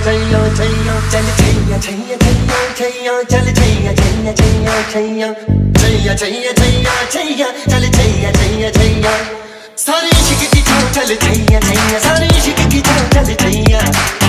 छैया छैया चल छैया छैया छैया छैया चल छैया छैया छैया छैया छैया छैया छैया छैया चल छैया छैया छैया सारे इश्क की छाव चल छैया छैया सारे इश्क की छाव चल छैया।